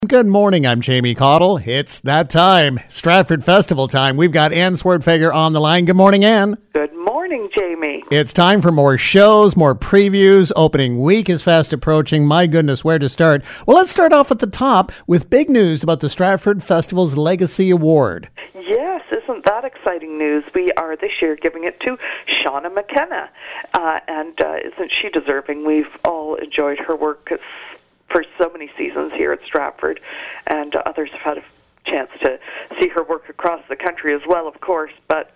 Good morning, I'm Jamie Cottle. It's that time, Stratford Festival time. We've got Ann Swartfager on the line. Good morning, Ann. Good morning, Jamie. It's time for more shows, more previews. Opening week is fast approaching. My goodness, where to start? Well, let's start off at the top with big news about the Stratford Festival's Legacy Award. Yes, isn't that exciting news? We are this year giving it to Shauna McKenna. And isn't she deserving? We've all enjoyed her work for so many seasons here at Stratford, and others have had a chance to see her work across the country as well, of course. But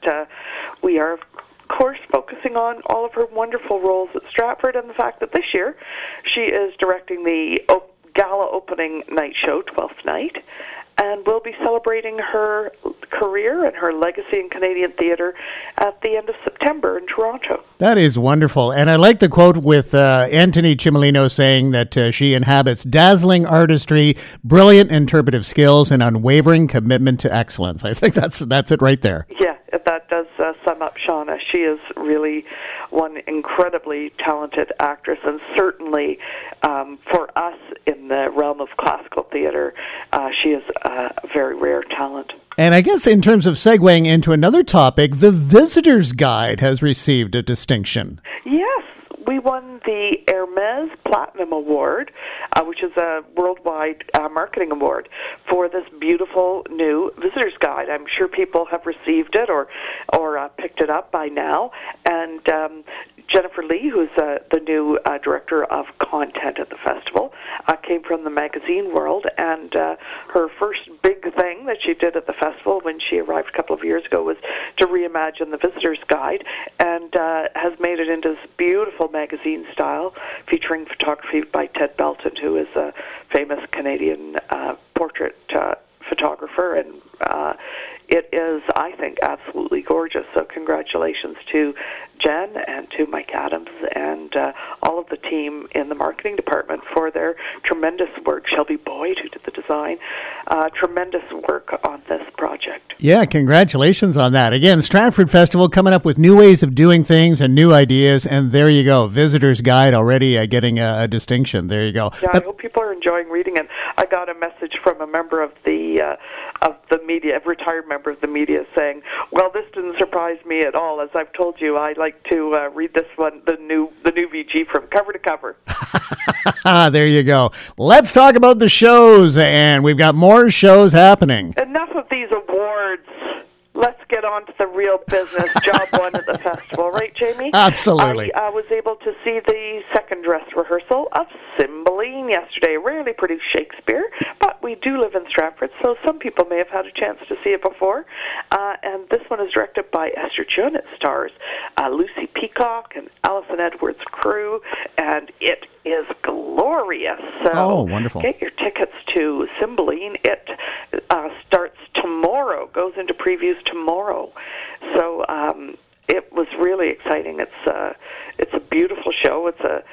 we are, of course, focusing on all of her wonderful roles at Stratford and the fact that this year she is directing the gala opening night show, 12th Night, and will be celebrating her career and her legacy in Canadian theatre at the end of September in Toronto. That is wonderful. And I like the quote with Anthony Cimolino saying that she inhabits dazzling artistry, brilliant interpretive skills, and unwavering commitment to excellence. I think that's it right there. Yeah, that does sum up Shauna. She is really one incredibly talented actress, and certainly for us in the realm of classical theatre, she is a very rare talent. And I guess in terms of segueing into another topic, the Visitor's Guide has received a distinction. Yes, we won the Hermes Platinum Award, which is a worldwide marketing award for this beautiful new Visitor's Guide. I'm sure people have received it or picked it up by now. And Jennifer Lee, who's the new director of content at the festival, came from the magazine world, and her first big thing that she did at the festival when she arrived a couple of years ago was to reimagine the Visitor's Guide, and has made it into this beautiful magazine style featuring photography by Ted Belton, who is a famous Canadian portrait photographer, and it is, I think, absolutely gorgeous. So congratulations to Jen and to Mike Adams and all of the team in the marketing department for their tremendous work. Shelby Boyd, who did the design, tremendous work on this project. Yeah, congratulations on that. Again, Stratford Festival coming up with new ways of doing things and new ideas, and there you go. Visitor's Guide already getting a distinction. There you go. Yeah, I hope people are enjoying reading it. I got a message from a member of the media, a retired member of the media, saying, "Well, this didn't surprise me at all. As I've told you, I like to read this one, the new VG, from cover to cover." There you go. Let's talk about the shows, and we've got more shows happening. Enough of these awards. Let's get on to the real business. Job one at the festival, right, Jamie? Absolutely. I was able to see the second dress rehearsal of Cymbeline yesterday. Rarely produced Shakespeare, but we do live in Stratford, so some people may have had a chance to see it before. And this one is directed by Esther Jun. It stars Lucy Peacock and Alison Edwards' crew, and it is glorious. So wonderful. Get your tickets to Cymbeline. It starts tomorrow, goes into previews tomorrow. So it was really exciting. It's a beautiful show.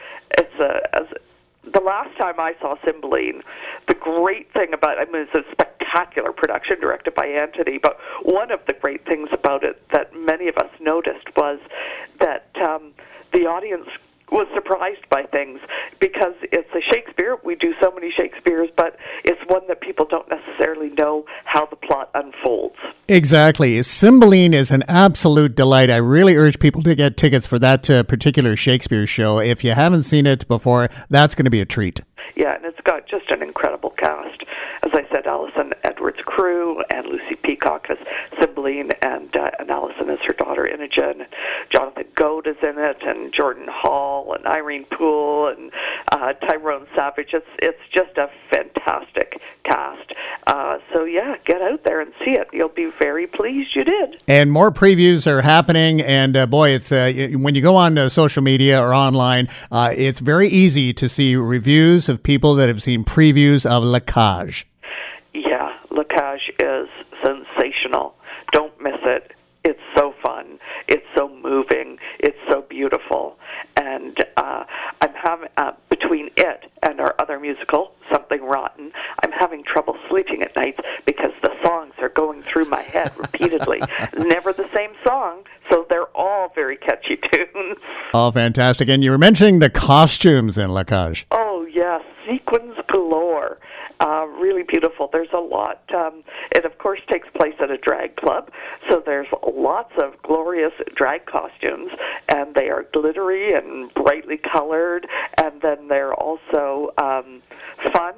The last time I saw Cymbeline, the great thing about it, it's a spectacular production directed by Anthony, but one of the great things about it that many of us noticed was that the audience was surprised by things, because it's a Shakespeare. We do so many Shakespeares, but it's one that people don't necessarily know how the plot unfolds. Exactly. Cymbeline is an absolute delight. I really urge people to get tickets for that particular Shakespeare show. If you haven't seen it before, that's going to be a treat. Yeah, and it's got just an incredible cast. As I said, Alison Edwards' crew, and Lucy Peacock as Cymbeline, and Alison as her daughter Imogen. Jonathan Goad is in it, and Jordan Hall, and Irene Poole, and Tyrone Savage. It's just a fantastic cast. So yeah, get out there and see it. You'll be very pleased you did. And more previews are happening, and boy, it's when you go on social media or online, it's very easy to see reviews of people that have seen previews of La Cage. Yeah, La Cage is sensational. Don't miss it. It's so fun. It's so moving. It's so beautiful. And I'm having, between it and our other musical, Something Rotten, I'm having trouble sleeping at nights because the songs are going through my head repeatedly. Never the same song, so they're all very catchy tunes. Oh, fantastic. And you were mentioning the costumes in La Cage. Oh, yes, sequins galore. really beautiful. There's a lot. It, of course, takes place at a drag club, so there's lots of glorious drag costumes, and they are glittery and brightly colored, and then they're also fun.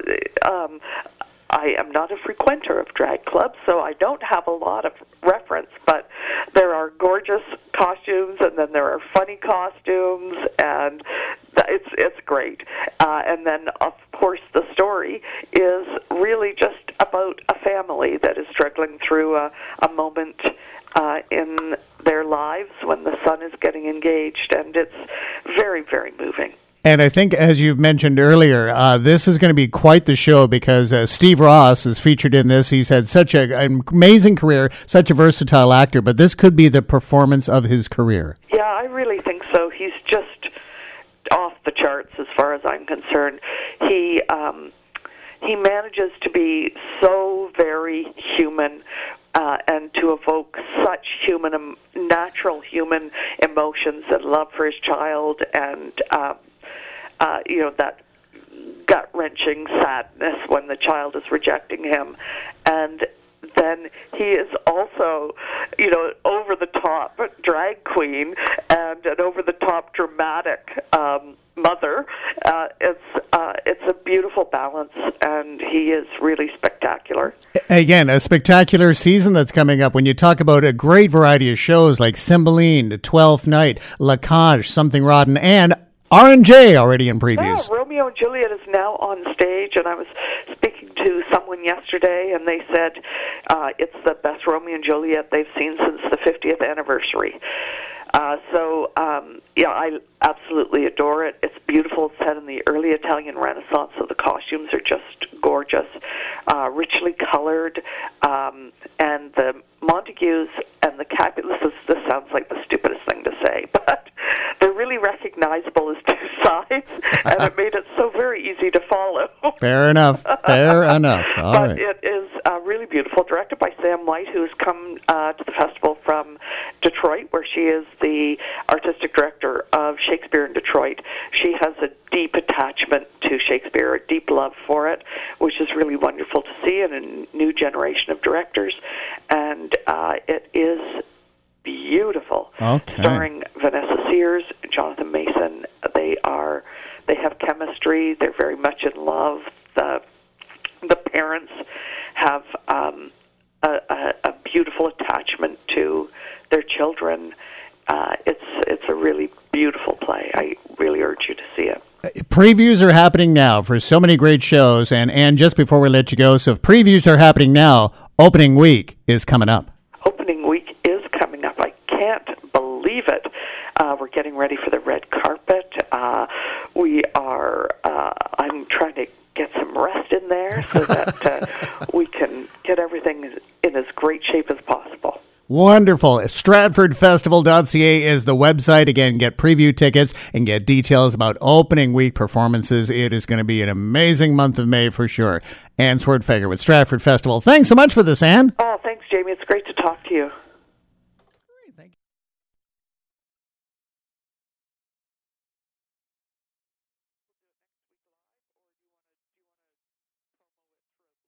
I am not a frequenter of drag clubs, so I don't have a lot of reference, but there are gorgeous costumes, and then there are funny costumes, and it's great. And then, of course, the story is really just about a family that is struggling through a moment in their lives when the son is getting engaged, and it's very, very moving. And I think, as you've mentioned earlier, this is going to be quite the show because Steve Ross is featured in this. He's had such an amazing career, such a versatile actor, but this could be the performance of his career. Yeah, I really think so. He's just off the charts as far as I'm concerned. He manages to be so very human and to evoke such natural human emotions and love for his child and that gut-wrenching sadness when the child is rejecting him. And then he is also, over-the-top drag queen and an over-the-top dramatic mother. It's a beautiful balance, and he is really spectacular. Again, a spectacular season that's coming up. When you talk about a great variety of shows like Cymbeline, Twelfth Night, La Cage, Something Rotten, and R&J already in previews. Yeah, Romeo and Juliet is now on stage, and I was speaking to someone yesterday, and they said it's the best Romeo and Juliet they've seen since the 50th anniversary. I absolutely adore it. It's beautiful. It's set in the early Italian Renaissance, so the costumes are just gorgeous, richly colored, and the Montagues and the Capulets, this sounds like the stupidest thing to say, but they're really recognizable as two sides, and it made it so very easy to follow. Fair enough. Fair enough. All but right. It is really beautiful, directed by Sam White, who's come to the festival from Detroit, where she is the artistic director of Shakespeare in Detroit. She has a deep attachment to Shakespeare, a deep love for it, which is really wonderful to see in a new generation of directors. And it is beautiful. Okay. Starring Vanessa Sears, Jonathan Mason. They have chemistry. They're very much in love. The parents have a beautiful attachment to their children. It's a really beautiful play. I really urge you to see it. Previews are happening now for so many great shows. And just before we let you go, so if previews are happening now, opening week is coming up. Opening week is coming up. I can't believe it. We're getting ready for the red carpet. I'm trying to get some rest in there so that we can get everything in as great shape as possible. Wonderful. StratfordFestival.ca is the website. Again, get preview tickets and get details about opening week performances. It is going to be an amazing month of May for sure. Anne Swartfeger with Stratford Festival. Thanks so much for this, Anne. Oh, thanks, Jamie. It's great to talk to you.